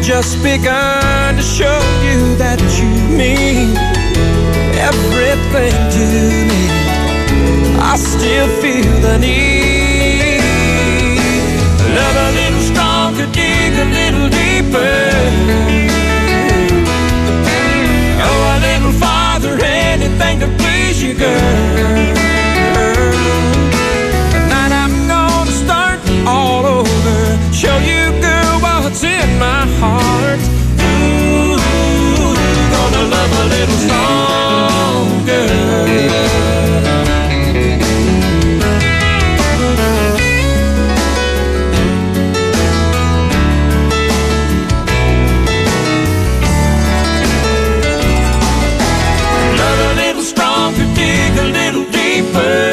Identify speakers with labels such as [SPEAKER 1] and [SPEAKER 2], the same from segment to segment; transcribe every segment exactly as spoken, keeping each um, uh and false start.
[SPEAKER 1] just begun to show you that you mean everything to me. I still feel the need. Love a little stronger, dig a little deeper. Go a little farther, anything to please you, girl. Tonight I'm gonna start all over, show you, girl, what's in my heart. Ooh, gonna love a little stronger. Love a little stronger, dig a little deeper.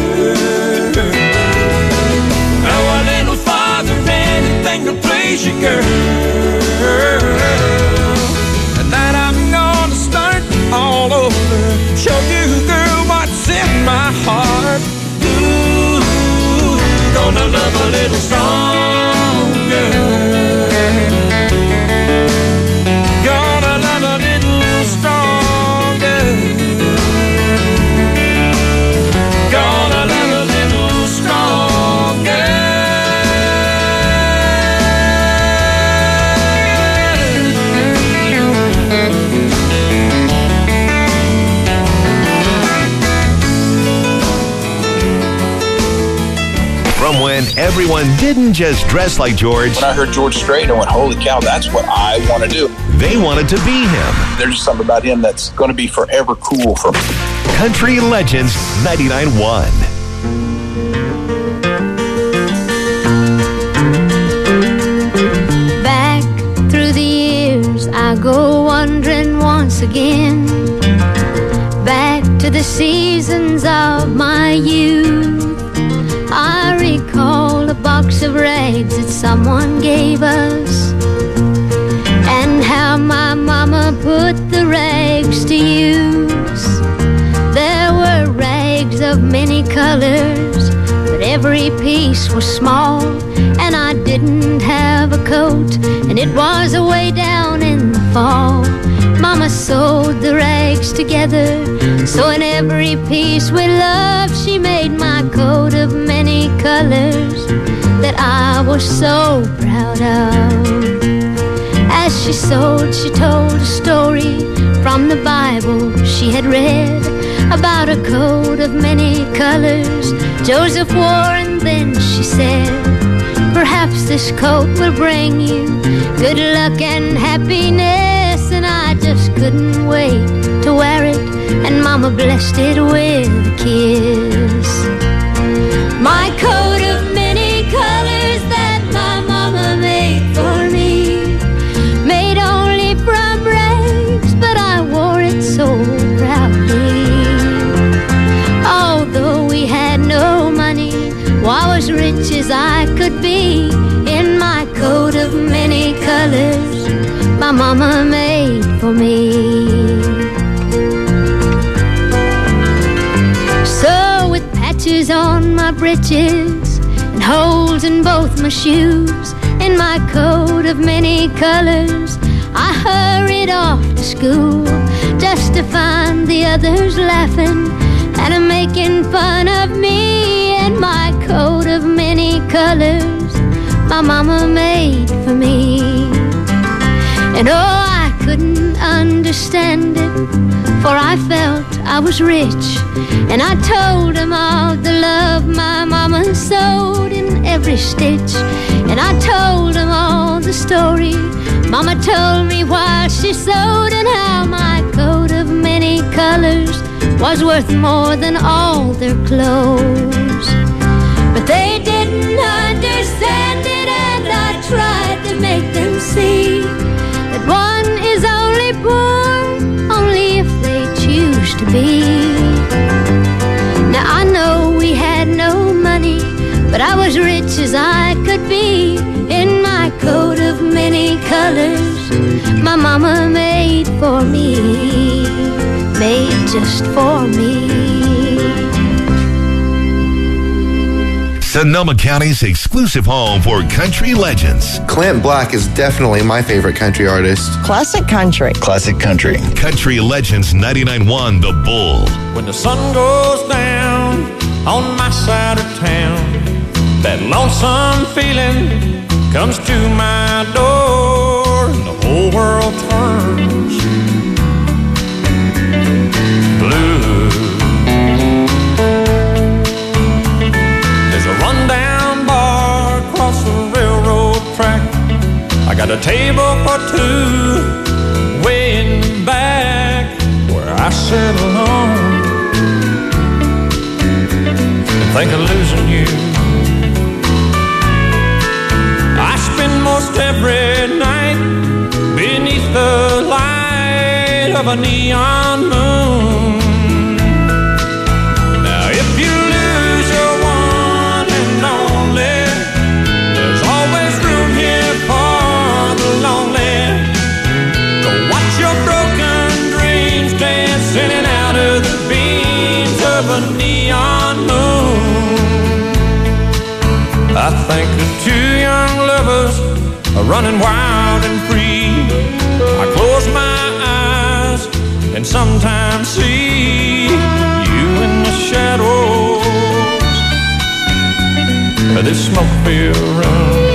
[SPEAKER 1] Go a little farther, anything to please you, girl. Tonight I'm gonna start all over, show you, girl, what's in my heart. Ooh, gonna love a little stronger. Gonna love a little stronger. Gonna love a little stronger.
[SPEAKER 2] From when everyone didn't just dress like George,
[SPEAKER 3] When I heard George Strait, I went, holy cow, that's what I want to do.
[SPEAKER 2] they wanted to be him.
[SPEAKER 3] There's just something about him that's going to be forever cool for me.
[SPEAKER 2] Country Legends ninety-nine point one.
[SPEAKER 4] Back through the years I go wandering once again, back to the seasons of my youth. I recall a box of rags that someone gave us, and how my mama put the rags to use. There were rags of many colors, but every piece was small, and I didn't have a coat, and it was away down in the fall. Mama sewed the rags together, so in every piece with love she made my coat of many colors that I was so proud of. As she sewed, she told a story from the Bible she had read about a coat of many colors Joseph wore, and then she said, perhaps this coat will bring you good luck and happiness. And I just couldn't wait to wear it, and Mama blessed it with a kiss. My coat of many colors that my mama made for me, made only from rags, but I wore it so proudly. Although we had no money, well, I was rich as I could be in my coat of many colors my mama made for me. So with patches on my breeches and holes in both my shoes, in my coat of many colors I hurried off to school, just to find the others laughing and making fun of me in my coat of many colors my mama made for me. And oh, I couldn't understand it, for I felt I was rich, and I told them all the love my mama sewed in every stitch. And I told them all the story Mama told me while she sewed, and how my coat of many colors was worth more than all their clothes. But they didn't understand it, and I tried to make them see that one is only poor only if they choose to be. Now I know we had no money, but I was rich as I could be in my coat of many colors my mama made for me, made just for me.
[SPEAKER 2] Sonoma County's exclusive home for country legends.
[SPEAKER 5] Clint Black is definitely my favorite country artist.
[SPEAKER 6] Classic country.
[SPEAKER 3] Classic country.
[SPEAKER 2] Country Legends ninety-nine point one The Bull.
[SPEAKER 1] When the sun goes down on my side of town, that lonesome feeling comes to my door, and the whole world turns blue. There's a rundown bar across the railroad track. I got a table for two way in the back where I sit alone and think of losing you. I spend most every night beneath the light of a neon moon. Now if you lose your one and only, there's always room here for the lonely to watch your broken dreams dance in and out of the beams of a neon moon. I think of two young lovers are running wild and free. I close my eyes and sometimes see you in the shadows of this smoke-filled room.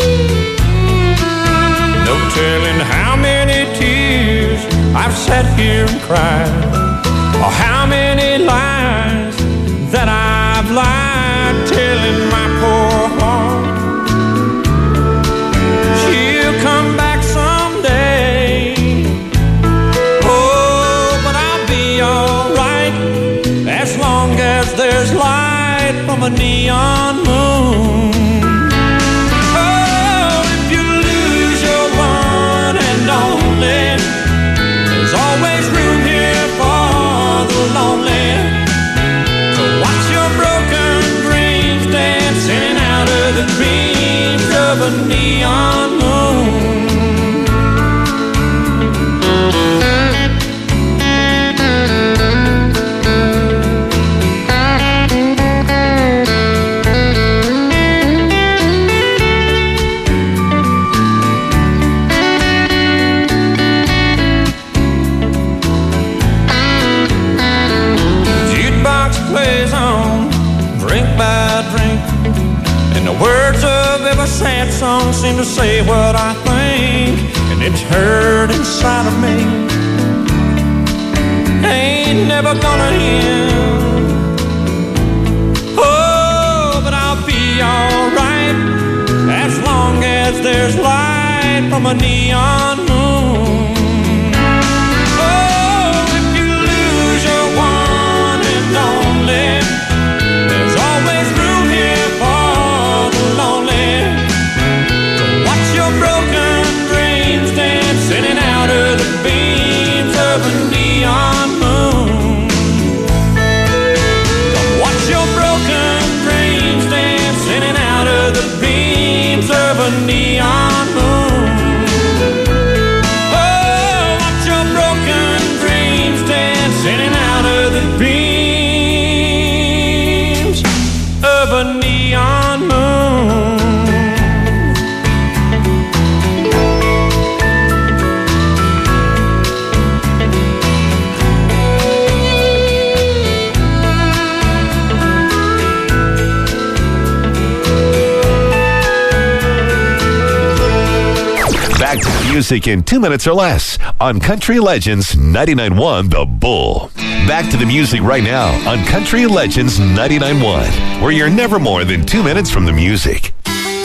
[SPEAKER 1] No telling how many tears I've sat here and cried, or how many lies that I've lied, telling my poor heart she'll come back someday. Oh, but I'll be alright as long as there's light from a neon moon. Oh, if you lose your one and only, there's always room here for the lonely to watch your broken dreams dance in and out of the dreams of a neon moon. Jukebox plays on, drink by drink, and the words of every sad song seem to say what I think, and it's hurt inside of me. Ain't never gonna end. Oh, but I'll be alright as long as there's light from a neon moon. Oh, if you lose your one and only, there's always room here for the lonely to watch your broken dreams dance in and out of the beams of a neon moon. To watch your broken dreams dance in and out of the beams of a neon moon. Oh, watch your broken dreams dance in and out of the beams of a neon moon.
[SPEAKER 2] Back to music in two minutes or less on Country Legends ninety-nine point one The Bull. Back to the music right now on Country Legends ninety-nine point one, where you're never more than two minutes from the music.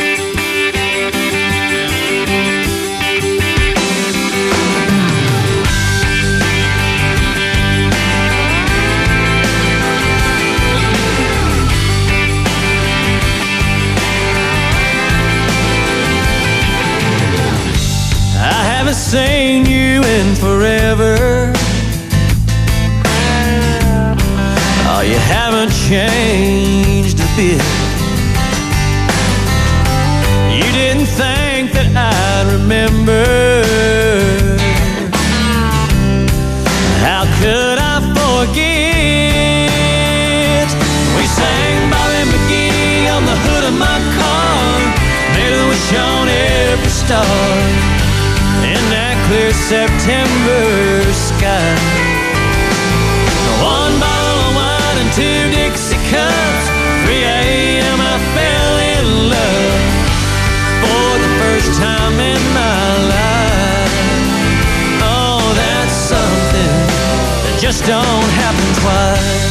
[SPEAKER 1] I haven't seen you in forever. Oh, you haven't changed a bit. You didn't think that I'd remember. How could I forget? We sang Bobby McGee on the hood star in that clear September sky. One bottle of wine and two Dixie cups. three a.m. I fell in love for the first time in my life. Oh, that's something that just don't happen twice.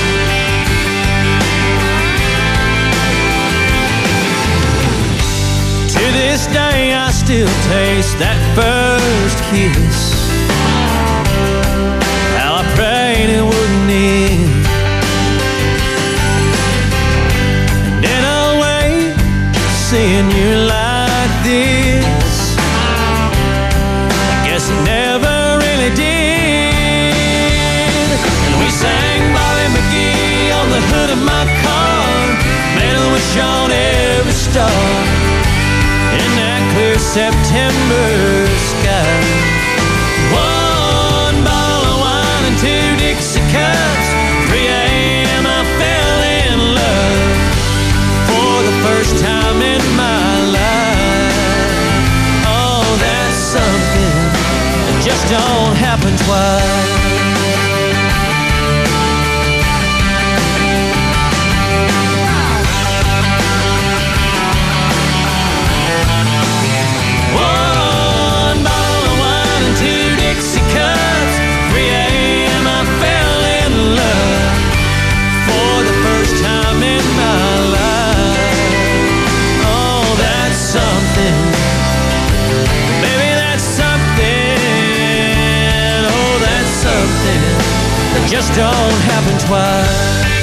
[SPEAKER 1] To this day I still taste that first kiss. How I prayed it wouldn't end. And in a way, seeing you like this, I guess it never really did. And we sang Bobby McGee on the hood of my car, made a wish on every star in that clear September sky. One bottle of wine and two Dixie cups. three a.m. I fell in love for the first time in my life. Oh, that's something that just don't happen twice. Just don't happen twice.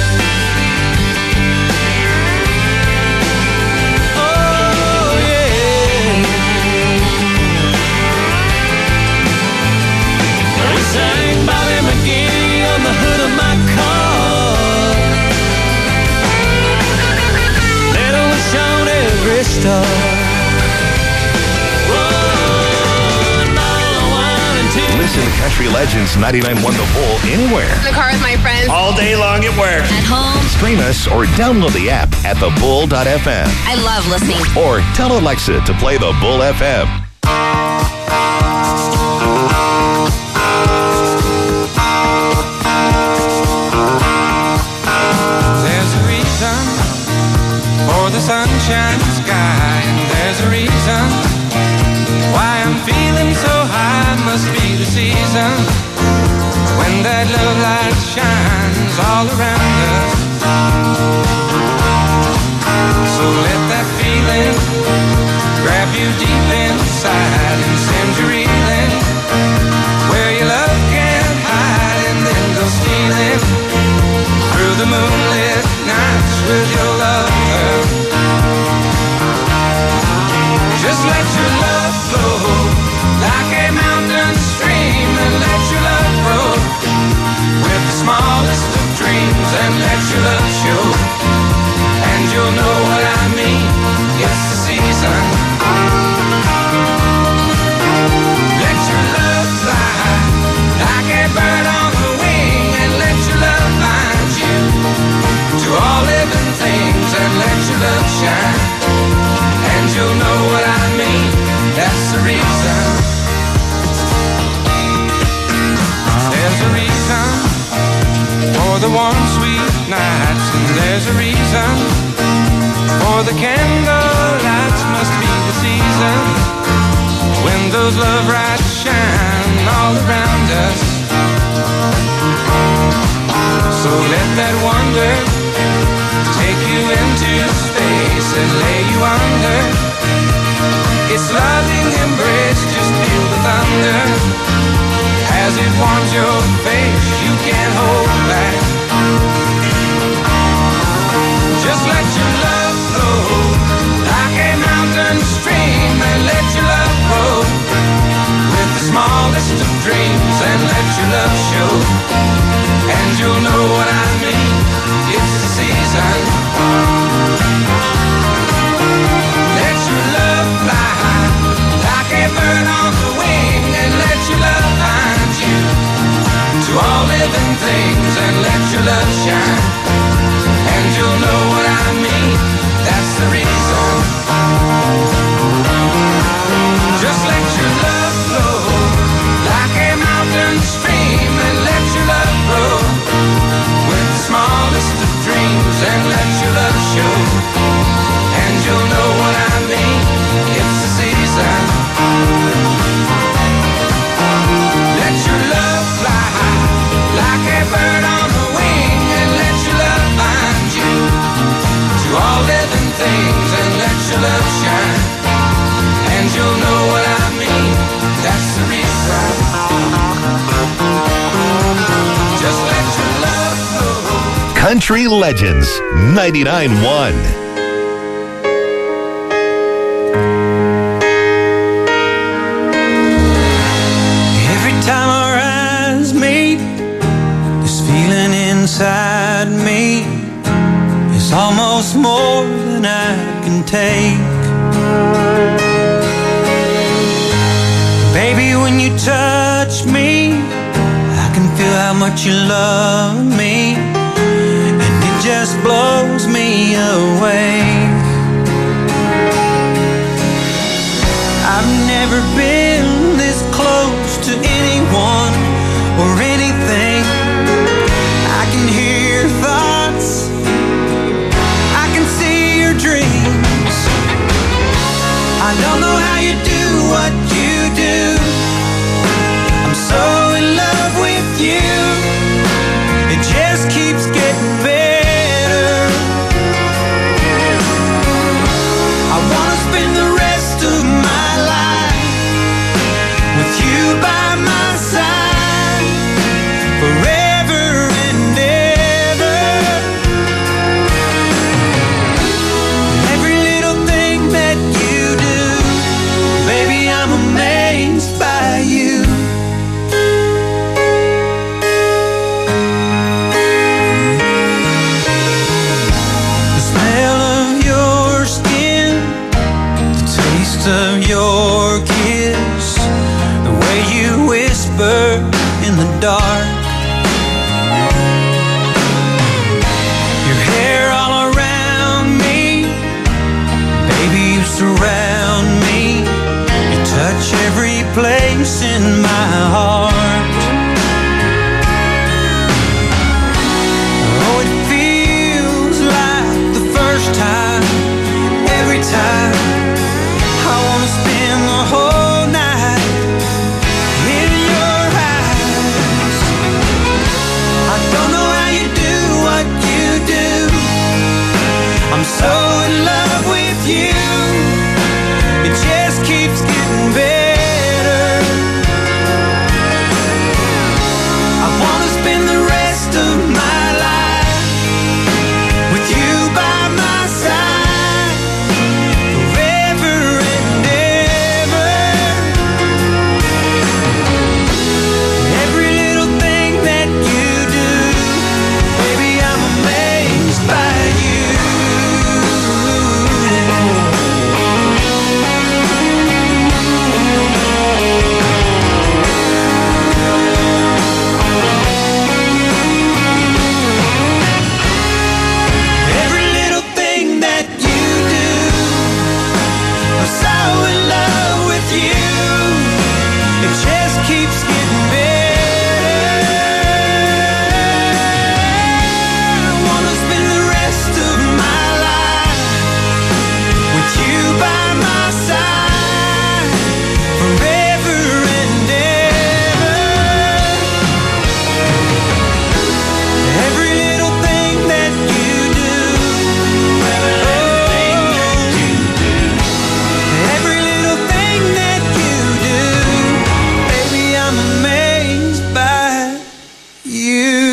[SPEAKER 1] Oh, yeah. We sang Bobby McGee on the hood of my car. Made a wish on every star.
[SPEAKER 2] Listen to Country Legends ninety-nine point one The Bull anywhere.
[SPEAKER 6] In the car with my friends.
[SPEAKER 7] All day long at work.
[SPEAKER 6] At home.
[SPEAKER 2] Stream us or download the app at the bull dot f m.
[SPEAKER 6] I love listening.
[SPEAKER 2] Or tell Alexa to play the Bull F M.
[SPEAKER 1] There's a reason for the sunshine sky, and there's a reason why I'm feeling so high. Must be the season when that love light shines all around us. So let that feeling grab you deep inside and send you reeling where your love can't hide, and then go stealing through the moonlit nights with your lover. Just let your love flow like a mountain stream, and let your love grow with the smallest of dreams, and let your love show, and you'll know what I mean. It's the season. Let your love fly like a bird on the wing, and let your love bind you to all living things, and let your love shine, and you'll know what I mean. That's the reason. There's a reason for the warm, sweet nights, and there's a reason for the candle lights. Must be the season when those love lights shine all around us. So let that wonder take you into space and lay you under its loving embrace. Just feel the thunder as it warms your face. You can't hold back. Just let your love flow like a mountain stream, and let your love grow with the smallest of dreams, and let your love show, and you'll know what I mean. It's the season. Let your love fly like a bird on the wing, and let your love find you to all living things, and let your love shine, and you'll know what I mean. That's the reason.
[SPEAKER 2] Country Legends ninety-nine point one.
[SPEAKER 1] Inside me is almost more than I can take. Baby, when you touch me, I can feel how much you love me, and it just blows me away. I've never been this close to anyone or anything. I can hear your thoughts, I can see your dreams. I don't know how you do what you do. I'm so in love with you. It just keeps getting better. I wanna spend the rest of my life with you by my side forever. Of your kiss, the way you whisper in the dark, your hair all around me, baby, you surround me, you touch every place in my heart. Oh, it feels like the first time, every time. I wanna spend the whole night in your eyes. I don't know how you do what you do. I'm so in love with you. It just keeps getting better. I wanna spend the rest of my life with you by my side forever. Every little thing that you do, baby, I'm amazed by you. Every little thing that you do, I'm so in love with you. It just keeps getting better. I wanna spend the rest of my life with you by my side forever and ever. Every little thing that you do, every little thing that you do, every little thing that you do, baby, I'm amazed by you.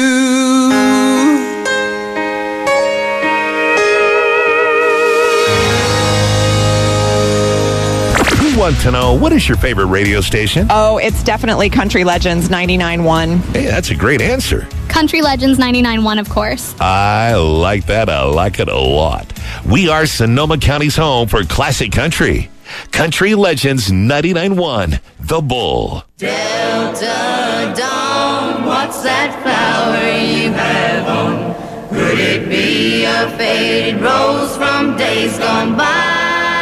[SPEAKER 2] We want to know, what is your favorite radio station?
[SPEAKER 6] Oh, it's definitely Country Legends ninety-nine point one.
[SPEAKER 2] Hey, that's a great answer.
[SPEAKER 7] Country Legends ninety-nine point one, of course.
[SPEAKER 2] I like that. I like it a lot. We are Sonoma County's home for classic country. Country Legends ninety-nine point one, The Bull.
[SPEAKER 4] Delta Dawn, what's that flower you have on? Could it be a faded rose from days gone by?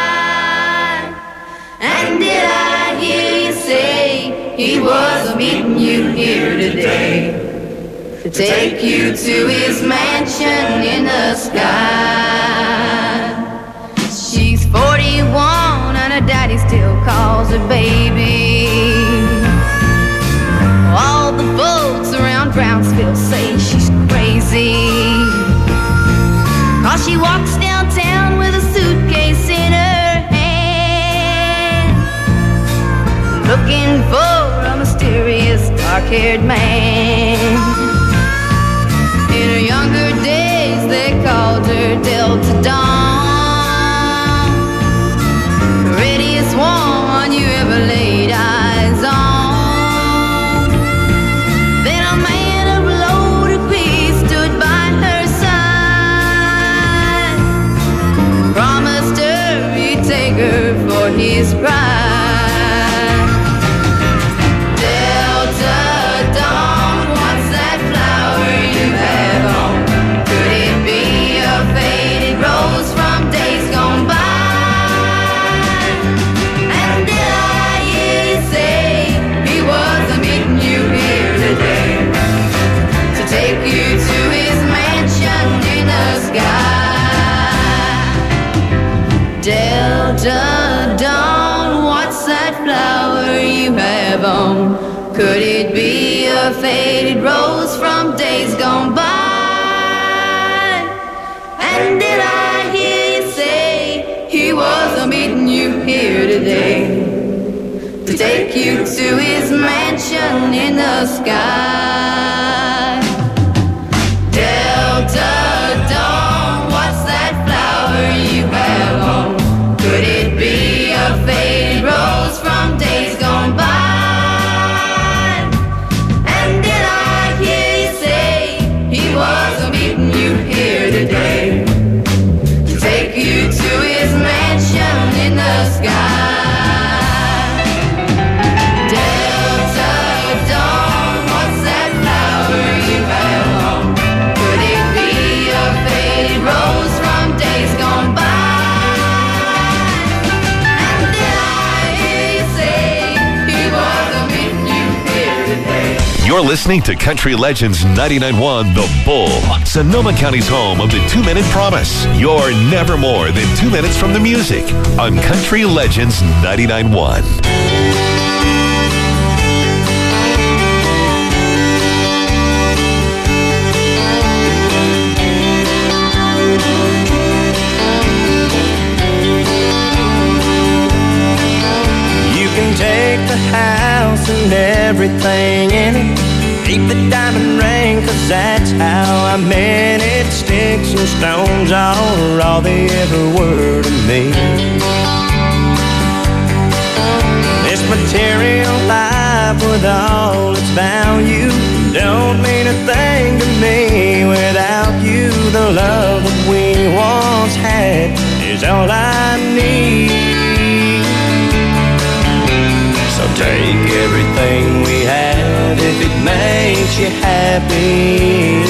[SPEAKER 4] And did I hear you say he was meeting you here today to take you to his mansion in the sky? She's forty-one and her daddy still calls her baby. All the folks around Brownsville say she's crazy, 'cause she walks downtown with a suitcase in her hand, looking for a mysterious dark-haired man. In her younger days
[SPEAKER 8] laid eyes on. Then a man of loaded peace stood by her side, promised her he'd take her for his bride. Delta Dawn, what's that flower you have on? Could it be a faded rose from days gone by? And did I hear you say he was a meeting you here today to take you to his mansion in the sky? Delta Dawn, what's that flower you have on? Could it be a faded rose from days gone by? And did I hear you say he was meeting you here today to take you to his mansion in the sky? Delta Dawn, what's that flower you have on? Could it be a faded rose from days gone by?
[SPEAKER 2] You're listening to Country Legends ninety-nine point one The Bull, Sonoma County's home of the two-minute promise. You're never more than two minutes from the music on Country Legends ninety-nine point one.
[SPEAKER 1] Take the house and everything in it, keep the diamond ring, cause that's how I meant it. Sticks and stones are all they ever were to me. This material life with all its value don't mean a thing to me without you. The love that we once had is all I need. So take everything we have if it makes you happy.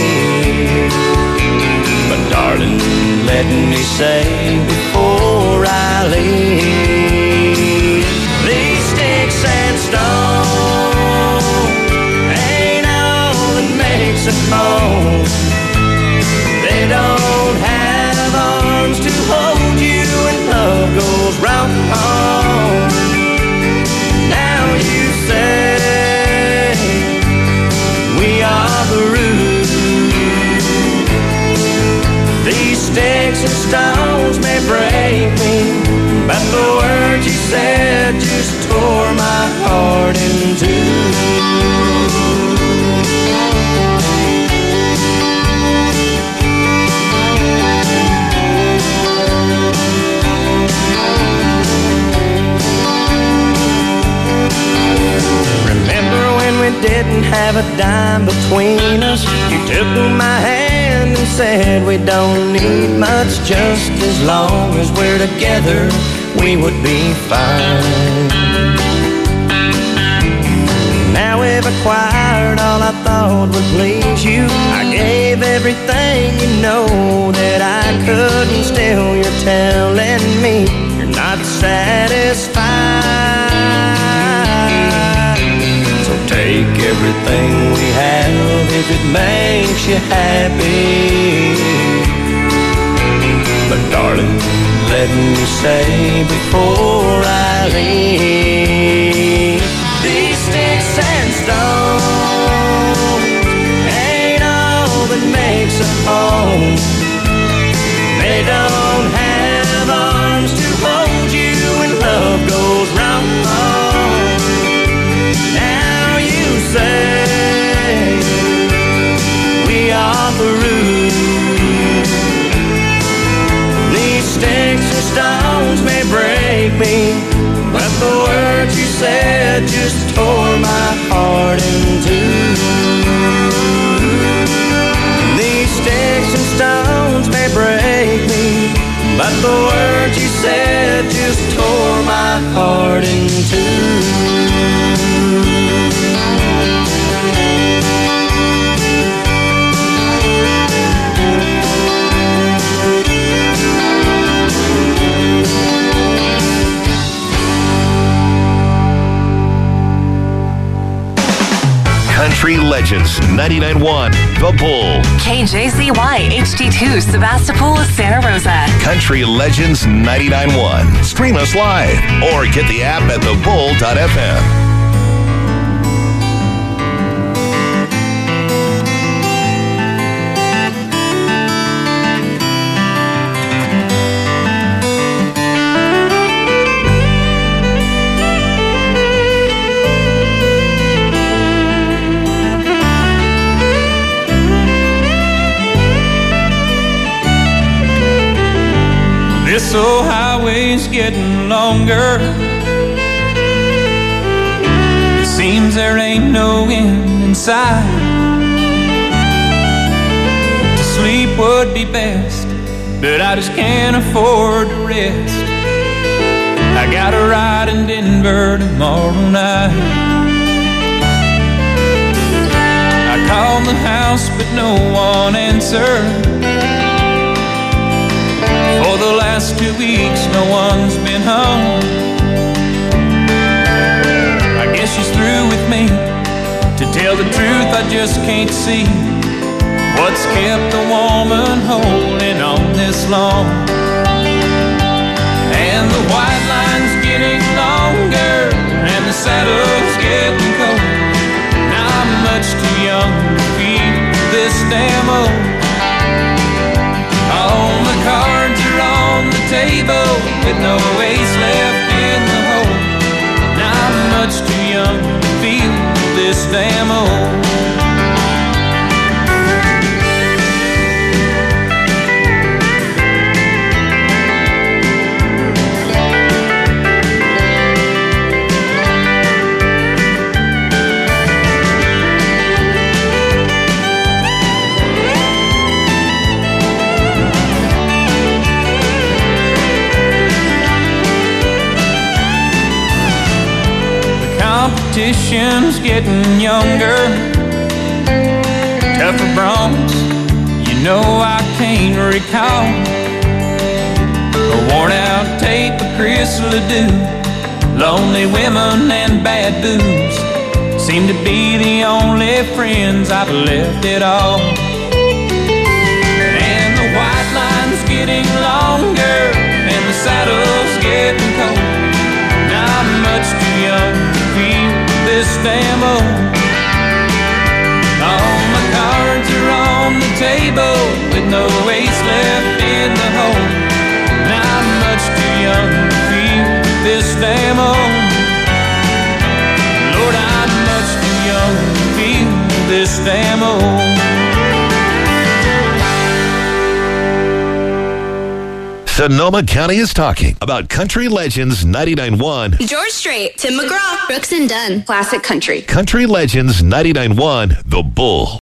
[SPEAKER 1] But darling, let me say before I leave, these sticks and stones ain't all that makes a home. They don't have arms to hold you when love goes wrong. You say we are the root. These sticks and stones may break me, but the words you said just tore my heart in two. Didn't have a dime between us. You took my hand and said we don't need much, just as long as we're together we would be fine. Now we've acquired all I thought would please you. I gave everything, you know that I could, and still you're telling me you're not satisfied. Take everything we have if it makes you happy. But darling, let me say before I leave, these sticks and stones ain't all that makes a home. They don't have arms to hold you when love goes wrong. Say we are the root. These sticks and stones may break me, but the words you say
[SPEAKER 2] Country Legends ninety-nine point one, The Bull.
[SPEAKER 9] K J Z Y H D two, Sebastopol, Santa Rosa.
[SPEAKER 2] Country Legends ninety-nine point one. Stream us live or get the app at the bull dot f m.
[SPEAKER 1] This old highway's getting longer. It seems there ain't no end in sight. To sleep would be best, but I just can't afford to rest. I got a ride in Denver tomorrow night. I called the house, but no one answered. For the last two weeks, no one's been home. I guess she's through with me. To tell the truth, I just can't see what's kept a woman holding on this long. And the white line's getting longer, and the saddle's getting cold. Now I'm much too young to feel this damn old. All the cards are on the table with no ace left in the hole. Now I'm much too young to feel this damn old. Competition's getting younger, tougher broncs, you know I can't recall. A worn out tape of Chris Ledoux, lonely women and bad booze seem to be the only friends I've left at all. And the white line's getting longer, and the saddle's getting cold. Now I'm much too young to feel this damn old. All my cards are on the table with no ace left in the hole. Now I'm much too young to feel this damn old. Lord, I'm much too young to feel this damn old.
[SPEAKER 2] Sonoma County is talking about Country Legends ninety-nine point one.
[SPEAKER 10] George Strait, Tim McGraw, Brooks and Dunn, Classic Country.
[SPEAKER 2] Country Legends ninety-nine point one, The Bull.